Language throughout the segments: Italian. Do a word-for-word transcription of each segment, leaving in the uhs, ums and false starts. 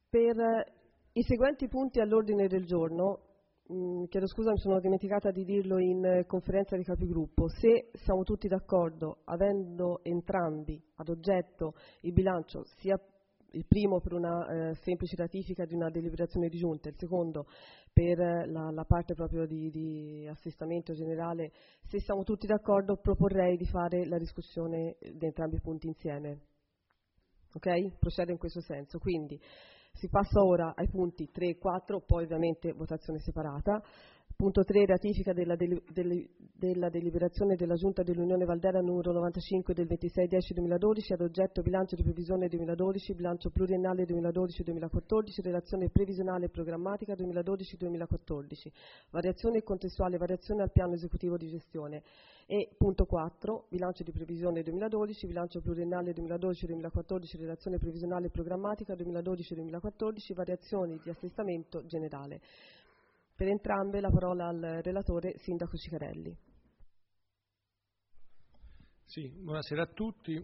Per i seguenti punti all'ordine del giorno, mh, chiedo scusa, mi sono dimenticata di dirlo in conferenza di capigruppo, se siamo tutti d'accordo, avendo entrambi ad oggetto il bilancio, sia il primo per una eh, semplice ratifica di una deliberazione di giunta, il secondo per eh, la, la parte proprio di, di assestamento generale, se siamo tutti d'accordo proporrei di fare la discussione di entrambi i punti insieme. Ok? Procede in questo senso. Quindi si passa ora ai punti tre e quattro, poi ovviamente votazione separata. Punto tre, ratifica della, deli, deli, della deliberazione della Giunta dell'Unione Valdera numero novantacinque del ventisei dieci duemiladodici ad oggetto bilancio di previsione duemiladodici, bilancio pluriennale duemiladodici duemilaquattordici, relazione previsionale e programmatica duemiladodici duemilaquattordici, variazione e contestuale variazione al piano esecutivo di gestione. E punto quattro, bilancio di previsione duemiladodici, bilancio pluriennale duemiladodici duemilaquattordici, relazione previsionale e programmatica duemiladodici duemilaquattordici, variazioni di assestamento generale. Per entrambe la parola al relatore, Sindaco Ciccarelli. Sì, buonasera a tutti.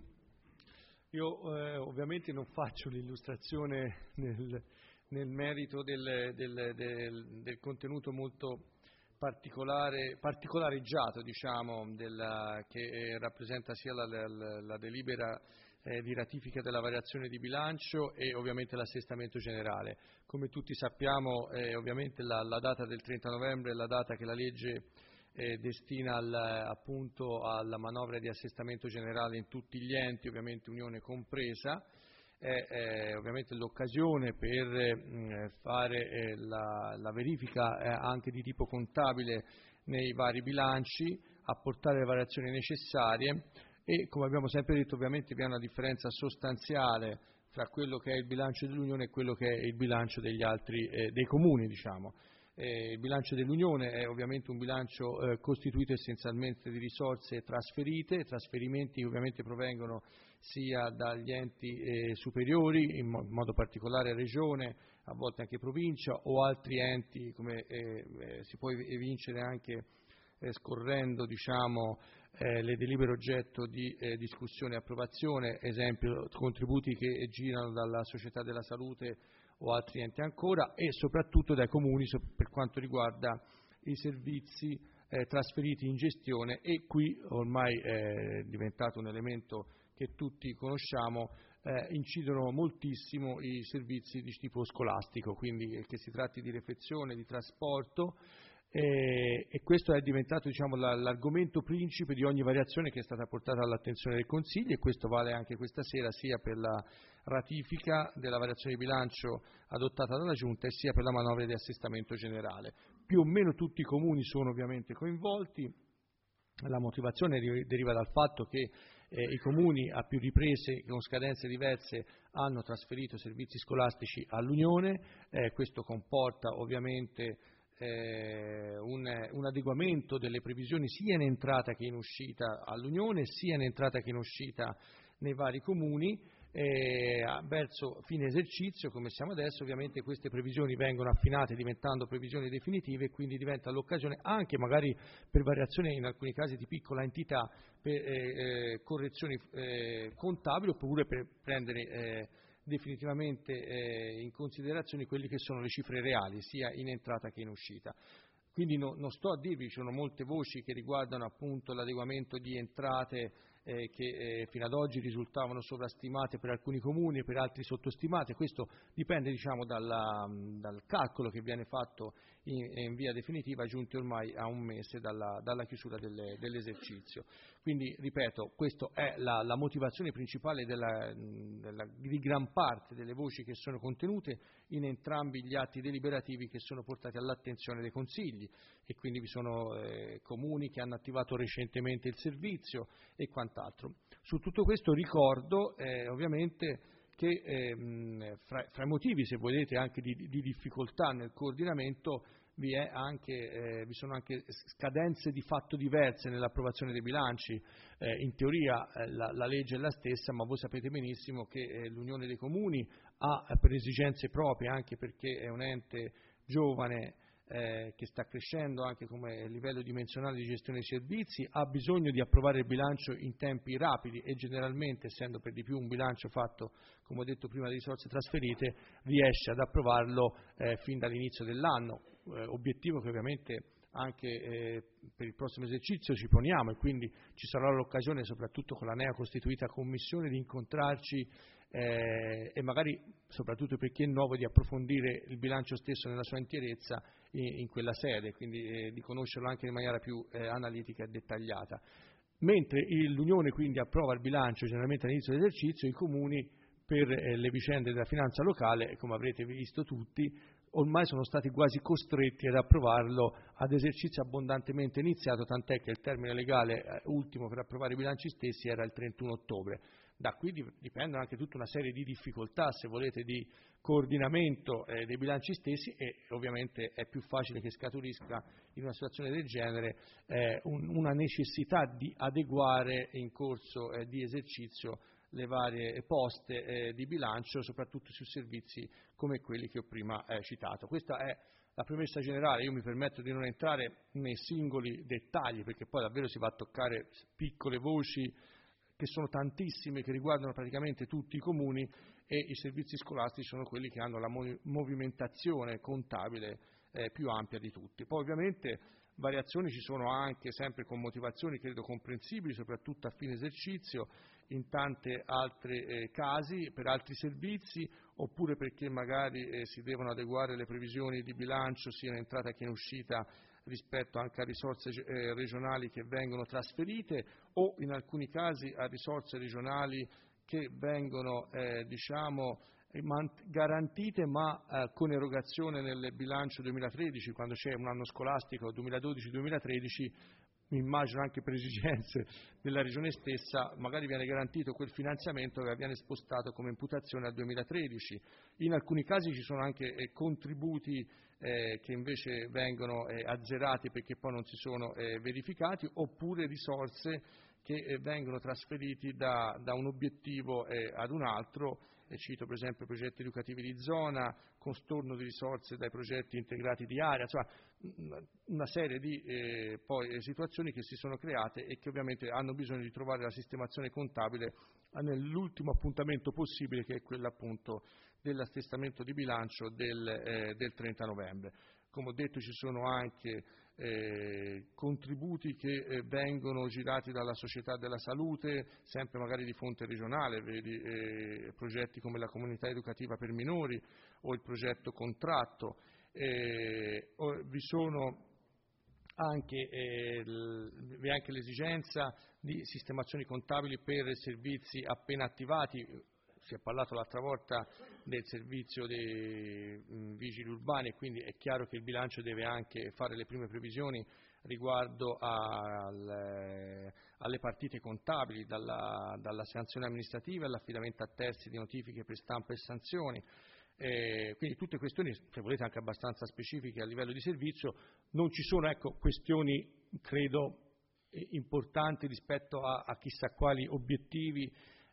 Io eh, ovviamente non faccio l'illustrazione nel, nel merito del, del, del, del contenuto molto particolare, particolareggiato, diciamo, della, che eh, rappresenta sia la, la, la delibera Eh, di ratifica della variazione di bilancio e ovviamente l'assestamento generale. Come tutti sappiamo, eh, ovviamente la, la data del trenta novembre è la data che la legge eh, destina al, appunto alla manovra di assestamento generale in tutti gli enti, ovviamente Unione compresa. È eh, ovviamente l'occasione per eh, fare eh, la, la verifica eh, anche di tipo contabile nei vari bilanci, apportare le variazioni necessarie. E come abbiamo sempre detto, ovviamente vi è una differenza sostanziale fra quello che è il bilancio dell'Unione e quello che è il bilancio degli altri, eh, dei comuni, diciamo. Eh, il bilancio dell'Unione è ovviamente un bilancio eh, costituito essenzialmente di risorse trasferite, trasferimenti che ovviamente provengono sia dagli enti eh, superiori, in, mo- in modo particolare Regione, a volte anche Provincia, o altri enti come eh, eh, si può evincere anche eh, scorrendo, diciamo, Eh, le delibere oggetto di eh, discussione e approvazione, esempio contributi che girano dalla Società della Salute o altri enti ancora, e soprattutto dai comuni so, per quanto riguarda i servizi eh, trasferiti in gestione, e qui ormai è diventato un elemento che tutti conosciamo, eh, incidono moltissimo i servizi di tipo scolastico, quindi che si tratti di refezione, di trasporto. E, e questo è diventato, diciamo, la, l'argomento principe di ogni variazione che è stata portata all'attenzione del Consiglio, e questo vale anche questa sera sia per la ratifica della variazione di bilancio adottata dalla Giunta e sia per la manovra di assestamento generale. Più o meno tutti i comuni sono ovviamente coinvolti. La motivazione deriva dal fatto che eh, i comuni a più riprese con scadenze diverse hanno trasferito servizi scolastici all'Unione, eh, questo comporta ovviamente Eh, un, un adeguamento delle previsioni sia in entrata che in uscita all'Unione, sia in entrata che in uscita nei vari comuni. Eh, verso fine esercizio, come siamo adesso, ovviamente queste previsioni vengono affinate diventando previsioni definitive, e quindi diventa l'occasione anche magari per variazioni in alcuni casi di piccola entità, per eh, eh, correzioni eh, contabili, oppure per prendere eh, definitivamente eh, in considerazione quelli che sono le cifre reali, sia in entrata che in uscita. Quindi no, non sto a dirvi, ci sono molte voci che riguardano appunto l'adeguamento di entrate eh, che eh, fino ad oggi risultavano sovrastimate per alcuni comuni e per altri sottostimate. Questo dipende, diciamo, dalla, dal calcolo che viene fatto in, in via definitiva, giunti ormai a un mese dalla, dalla chiusura delle, dell'esercizio. Quindi, ripeto, questa è la, la motivazione principale della, della, di gran parte delle voci che sono contenute in entrambi gli atti deliberativi che sono portati all'attenzione dei consigli, e quindi vi sono eh, comuni che hanno attivato recentemente il servizio e quant'altro. Su tutto questo ricordo eh, ovviamente che eh, fra, fra i motivi, se volete, anche di, di difficoltà nel coordinamento vi, è anche, eh, vi sono anche scadenze di fatto diverse nell'approvazione dei bilanci. Eh, in teoria eh, la, la legge è la stessa, ma voi sapete benissimo che eh, l'Unione dei Comuni ha, per esigenze proprie, anche perché è un ente giovane, eh, che sta crescendo anche come livello dimensionale di gestione dei servizi, ha bisogno di approvare il bilancio in tempi rapidi e generalmente, essendo per di più un bilancio fatto, come ho detto prima, di risorse trasferite, riesce ad approvarlo eh, fin dall'inizio dell'anno, eh, obiettivo che ovviamente anche eh, per il prossimo esercizio ci poniamo, e quindi ci sarà l'occasione, soprattutto con la nea costituita commissione, di incontrarci eh, e magari, soprattutto per chi è nuovo, di approfondire il bilancio stesso nella sua intierezza in, in quella sede, quindi eh, di conoscerlo anche in maniera più eh, analitica e dettagliata. Mentre il, l'Unione quindi approva il bilancio generalmente all'inizio dell'esercizio, i comuni per eh, le vicende della finanza locale, come avrete visto tutti, ormai sono stati quasi costretti ad approvarlo ad esercizio abbondantemente iniziato, tant'è che il termine legale eh, ultimo per approvare i bilanci stessi era il trentuno ottobre. Da qui dipendono anche tutta una serie di difficoltà, se volete, di coordinamento eh, dei bilanci stessi, e ovviamente è più facile che scaturisca in una situazione del genere eh, un, una necessità di adeguare in corso eh, di esercizio le varie poste eh, di bilancio, soprattutto su servizi come quelli che ho prima eh, citato. Questa è la premessa generale. Io mi permetto di non entrare nei singoli dettagli, perché poi davvero si va a toccare piccole voci che sono tantissime, che riguardano praticamente tutti i comuni, e i servizi scolastici sono quelli che hanno la movimentazione contabile eh, più ampia di tutti. Poi ovviamente variazioni ci sono anche, sempre con motivazioni credo comprensibili, soprattutto a fine esercizio, in tanti altri eh, casi, per altri servizi, oppure perché magari eh, si devono adeguare le previsioni di bilancio sia in entrata che in uscita rispetto anche a risorse eh, regionali che vengono trasferite, o in alcuni casi a risorse regionali che vengono eh, diciamo, garantite ma eh, con erogazione nel bilancio duemilatredici, quando c'è un anno scolastico duemiladodici duemilatredici, mi immagino anche per esigenze della Regione stessa, magari viene garantito quel finanziamento che viene spostato come imputazione al duemilatredici. In alcuni casi ci sono anche eh, contributi eh, che invece vengono eh, azzerati perché poi non si sono eh, verificati, oppure risorse che eh, vengono trasferiti da, da un obiettivo eh, ad un altro. E cito per esempio progetti educativi di zona, con storno di risorse dai progetti integrati di area, insomma una serie di eh, poi, situazioni che si sono create e che ovviamente hanno bisogno di trovare la sistemazione contabile nell'ultimo appuntamento possibile, che è quello appunto dell'attestamento di bilancio del, eh, del trenta novembre. Come ho detto, ci sono anche eh, contributi che eh, vengono girati dalla società della salute, sempre magari di fonte regionale, vedi eh, progetti come la comunità educativa per minori o il progetto contratto. Eh, o, vi sono anche, eh, l, vi è anche l'esigenza di sistemazioni contabili per servizi appena attivati. Si è parlato l'altra volta del servizio dei mh, vigili urbani, e quindi è chiaro che il bilancio deve anche fare le prime previsioni riguardo al, alle partite contabili, dalla, dalla sanzione amministrativa all'affidamento a terzi di notifiche per stampa e sanzioni. Eh, quindi tutte questioni, se volete, anche abbastanza specifiche a livello di servizio. Non ci sono, ecco, questioni, credo, importanti rispetto a, a chissà quali obiettivi,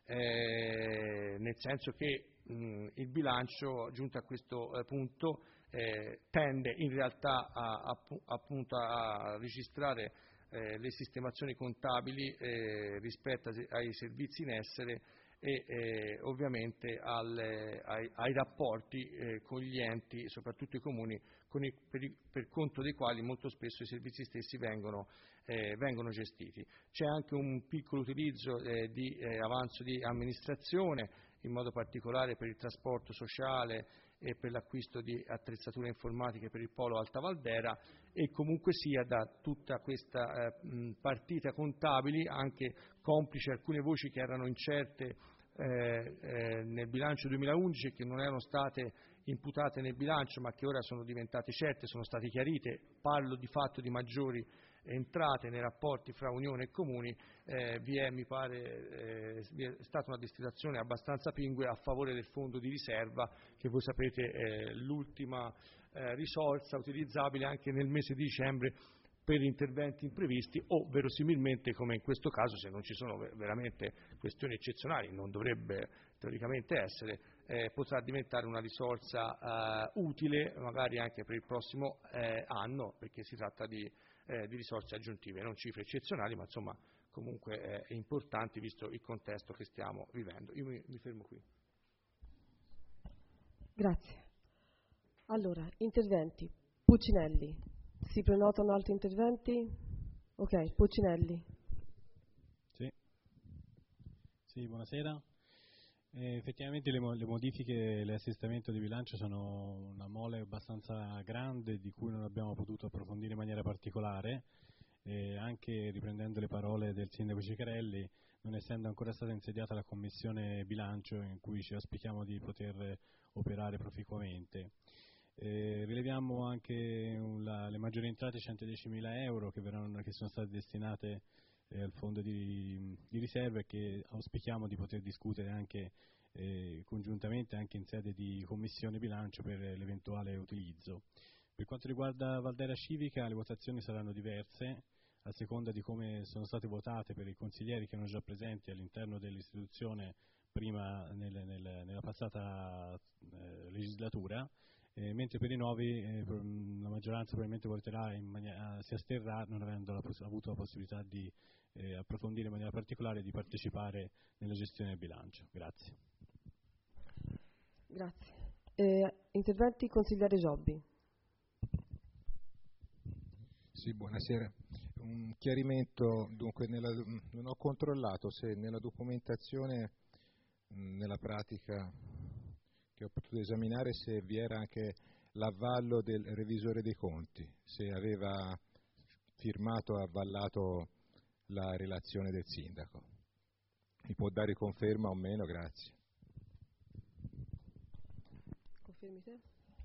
Eh, nel senso che mh, il bilancio, giunto a questo eh, punto, eh, tende in realtà a, a, appunto a registrare eh, le sistemazioni contabili eh, rispetto ai, ai servizi in essere e eh, ovviamente alle, ai, ai rapporti eh, con gli enti, soprattutto i comuni, con i, per, i, per conto dei quali molto spesso i servizi stessi vengono, eh, vengono gestiti. C'è anche un piccolo utilizzo eh, di eh, avanzo di amministrazione, in modo particolare per il trasporto sociale e per l'acquisto di attrezzature informatiche per il Polo Alta Valdera, e comunque sia da tutta questa eh, mh, partita contabili, anche complice alcune voci che erano incerte eh, eh, nel bilancio duemilaundici e che non erano state imputate nel bilancio ma che ora sono diventate certe, sono state chiarite. Parlo di fatto di maggiori entrate nei rapporti fra Unione e Comuni. Eh, vi è, mi pare, eh, vi è stata una destinazione abbastanza pingua a favore del fondo di riserva, che voi sapete è l'ultima eh, risorsa utilizzabile anche nel mese di dicembre per interventi imprevisti o verosimilmente, come in questo caso, se non ci sono veramente questioni eccezionali, non dovrebbe teoricamente essere, eh, potrà diventare una risorsa eh, utile magari anche per il prossimo eh, anno, perché si tratta di, eh, di risorse aggiuntive, non cifre eccezionali, ma insomma comunque eh, importanti visto il contesto che stiamo vivendo. Io mi, mi fermo qui. Grazie. Allora, interventi. Puccinelli. Si prenotano altri interventi? Ok, Puccinelli. Sì, sì buonasera. Eh, effettivamente le, mo- le modifiche e l'assestamento di bilancio sono una mole abbastanza grande di cui non abbiamo potuto approfondire in maniera particolare, eh, anche riprendendo le parole del sindaco Ciccarelli, non essendo ancora stata insediata la commissione bilancio in cui ci auspichiamo di poter operare proficuamente. Eh, rileviamo anche un, la, le maggiori entrate, centodiecimila euro che, verranno, che sono state destinate eh, al fondo di, di riserva e che auspichiamo di poter discutere anche eh, congiuntamente anche in sede di commissione bilancio per l'eventuale utilizzo. Per quanto riguarda Valdera Civica, le votazioni saranno diverse a seconda di come sono state votate per i consiglieri che erano già presenti all'interno dell'istituzione prima nel, nel, nella passata eh, legislatura. Eh, mentre per i nuovi eh, la maggioranza probabilmente voterà in maniera, si asterrà non avendo la poss- avuto la possibilità di eh, approfondire in maniera particolare e di partecipare nella gestione del bilancio. Grazie. Grazie. Eh, interventi consigliere Giobbi. Sì, buonasera. Un chiarimento, dunque nella, non ho controllato se nella documentazione, nella pratica che ho potuto esaminare, se vi era anche l'avvallo del revisore dei conti, se aveva firmato e avvallato la relazione del sindaco. Mi può dare conferma o meno? Grazie. Confermi te?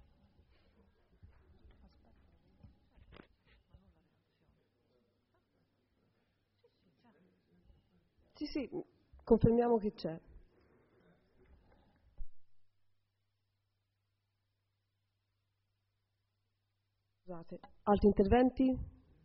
Sì, sì, confermiamo che c'è. Scusate, altri interventi?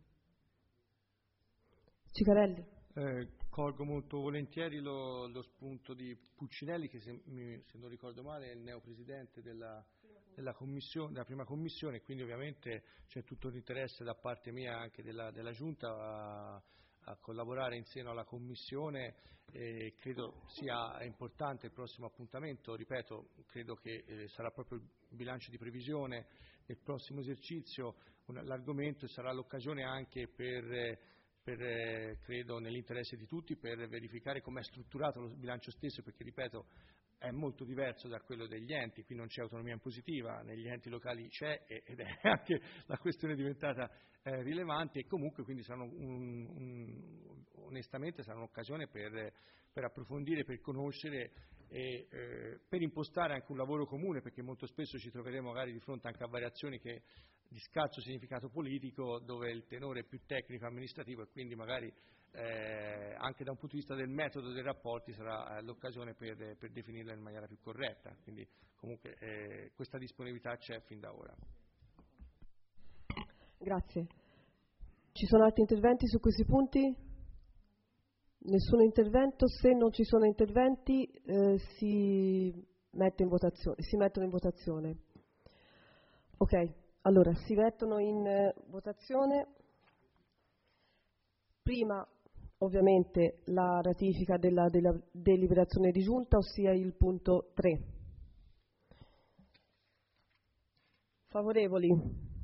Ciccarelli. Eh, colgo molto volentieri lo, lo spunto di Puccinelli, che se, mi, se non ricordo male è il neopresidente della, della, commissione, della prima commissione, quindi ovviamente c'è tutto l'interesse da parte mia anche della, della Giunta a, a collaborare in seno alla commissione. E credo sia importante il prossimo appuntamento, ripeto, credo che eh, sarà proprio il bilancio di previsione del prossimo esercizio, un, l'argomento sarà l'occasione anche per... Eh, per, eh, credo nell'interesse di tutti, per verificare come è strutturato lo bilancio stesso, perché ripeto è molto diverso da quello degli enti, qui non c'è autonomia impositiva, negli enti locali c'è ed è anche la questione diventata eh, rilevante, e comunque quindi saranno un, un, onestamente sarà un'occasione per, per approfondire, per conoscere e eh, per impostare anche un lavoro comune, perché molto spesso ci troveremo magari di fronte anche a variazioni che di scarso significato politico, dove il tenore è più tecnico amministrativo, e quindi magari eh, anche da un punto di vista del metodo dei rapporti sarà eh, l'occasione per, per definirla in maniera più corretta. Quindi comunque eh, questa disponibilità c'è fin da ora. Grazie. Ci sono altri interventi su questi punti? Nessun intervento. Se non ci sono interventi eh, si mette in votazione, si mettono in votazione. Ok. Allora, si mettono in eh, votazione prima ovviamente la ratifica della, della deliberazione di giunta, ossia il punto tre. Favorevoli?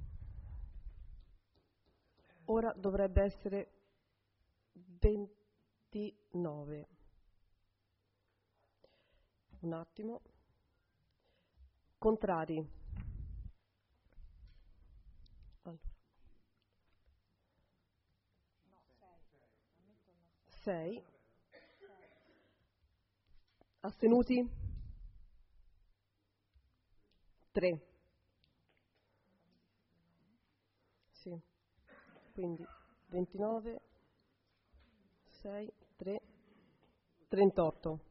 Ora dovrebbe essere ventinove. Un attimo. Contrari? sei. Astenuti? tre. Sì. Quindi ventinove, sei, tre, trentotto.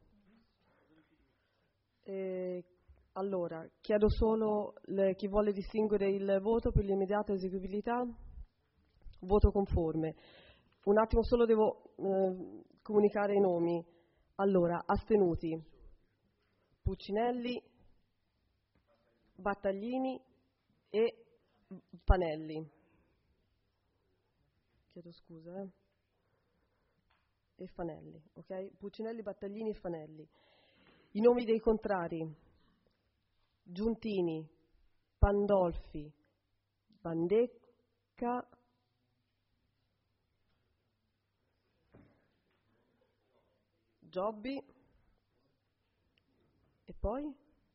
E allora, chiedo solo le, chi vuole distinguere il voto per l'immediata eseguibilità. Voto conforme. Un attimo solo devo eh, comunicare i nomi. Allora, astenuti. Puccinelli, Battaglini e Fanelli. Chiedo scusa, eh. E Fanelli, ok? Puccinelli, Battaglini e Fanelli. I nomi dei contrari: Giuntini, Pandolfi, Bandecca, Giobbi e poi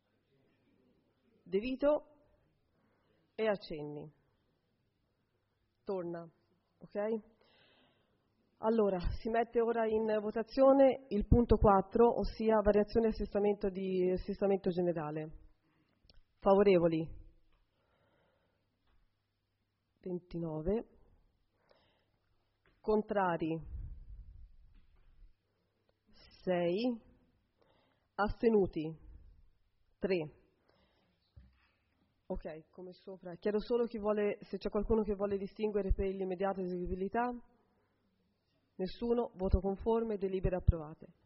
De Vito e Accenni. Torna, ok? Allora, si mette ora in votazione il punto quattro, ossia variazione assestamento di assestamento generale. Favorevoli? ventinove. Contrari? sei. Astenuti? tre. Ok, come sopra. Chiedo solo chi vuole, se c'è qualcuno che vuole distinguere per l'immediata eseguibilità. Nessuno, voto conforme, delibere approvate.